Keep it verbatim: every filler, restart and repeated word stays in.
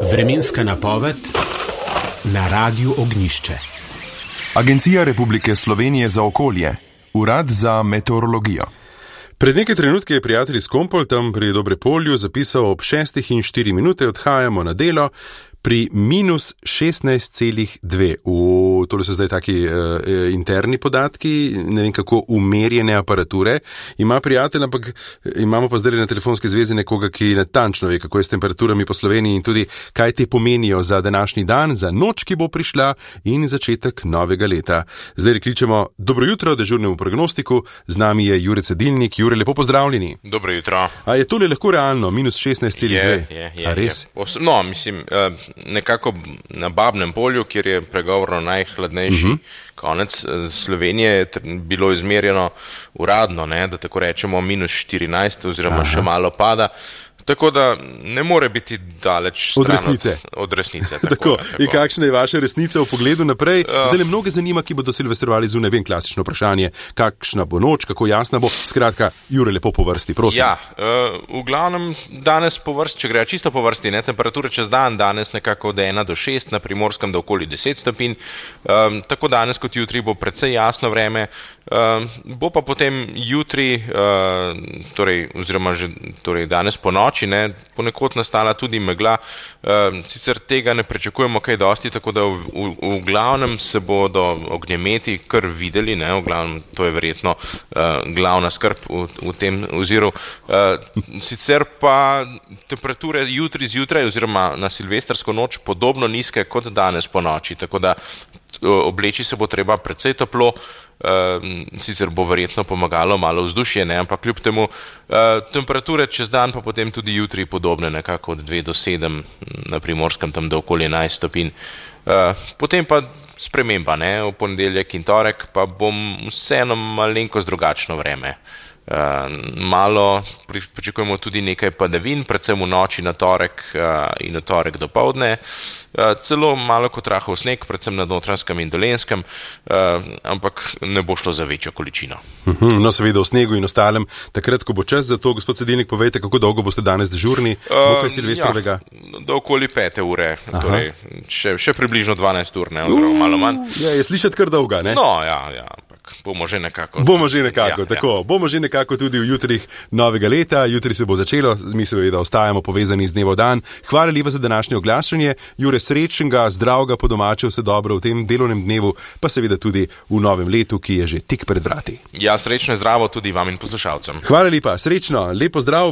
Vremenska napoved na Radiu Ognjišče. Agencija Republike Slovenije za okolje, Urad za meteorologijo. Pred nekaj trenutki je prijatelj iz Kompol tam pri Dobrepolju zapisal: ob šestih in štiri minute odhajamo na delo pri minus šestnajst celih dve. U, tole so zdaj taki uh, interni podatki, ne vem kako umerjene aparature ima prijatelj, ampak imamo pa zdaj na telefonski zvezi nekoga, ki natančno ve, kako je s temperaturami po Sloveniji in tudi kaj te pomenijo za današnji dan, za noč, ki bo prišla in začetek novega leta. Zdaj kličemo dobro jutro dežurnemu prognostiku, z nami je Jure Cedilnik. Jure, lepo pozdravljeni. Dobro jutro. A je tole lahko realno, minus šestnajst celih dve? Je, je, je. A res? Je. No, mislim, nekako na Babnem polju, kjer je pregovorno najhladnejši uh-huh. konec Slovenije, je bilo izmerjeno uradno, ne, da tako rečemo minus štirinajst oziroma Aha. še malo pada. Tako da ne more biti daleč stran od resnice. Od, od resnice tako, tako. Tako. In kakšna je vaša resnica v pogledu naprej? Uh, Zdaj le mnoge zanima, ki bodo silvestrovali zunaj, vem, klasično vprašanje, kakšna bo noč, kako jasna bo. Skratka, Jure, lepo po vrsti, prosim. Ja, uh, v glavnem danes po vrsti, če gre čisto po vrsti, ne, temperature čez dan danes nekako od ena do šest, na Primorskem do okoli deset stopinj. Um, tako danes kot jutri bo precej jasno vreme. Um, bo pa potem jutri, uh, torej, oziroma že torej danes po noči, ne, ponekod nastala tudi megla. Uh, sicer tega ne pričakujemo kaj dosti, tako da v, v, v glavnem se bodo ognjemeti kar videli, ne, v glavnem to je verjetno uh, glavna skrb v, v tem oziru. Uh, sicer pa temperature jutri zjutraj oziroma na silvestrsko noč podobno nizke kot danes po noči, tako da obleči se bo treba precej toplo. Uh, sicer bo verjetno pomagalo malo vzdušje, ne, ampak kljub temu uh, temperature čez dan pa potem tudi jutri podobne, nekako od dve do sedem, na Primorskem tam do okoli enajst stopinj. Uh, potem pa sprememba, ne, v ponedeljek in torek pa bom vseeno malenkost drugačno vreme. Uh, malo pričakujemo tudi nekaj padavin, predvsem v noči na torek uh, in na torek dopoldne. Uh, celo malo kot rahel sneg, predvsem na Notranjskem in Dolenjskem, uh, ampak ne bo šlo za večjo količino. Uh-huh, no, seveda v snegu in ostalem, takrat, ko bo čas za to, gospod Cedilnik, povejte, kako dolgo boste danes dežurni, bo kaj silvestrovega? Ja, do okoli pete ure, torej še, še približno dvanajst ur, ne, oziroma malo manj. Ja, je slišati kar dolga, ne? No, ja, ja. Bomo že nekako. Bomo že nekako, ja, tako. Ja. Bomo že nekako tudi v jutrih novega leta. Jutri se bo začelo, mi seveda ostajamo povezani z dnevo dan. Hvala lepa za današnje oglašanje. Jure, srečnega, zdravega, po domače, vse dobro v tem delovnem dnevu, pa seveda tudi v novem letu, ki je že tik pred vrati. Ja, srečno in zdravo tudi vam in poslušalcem. Hvala lepa, srečno, lepo zdrav.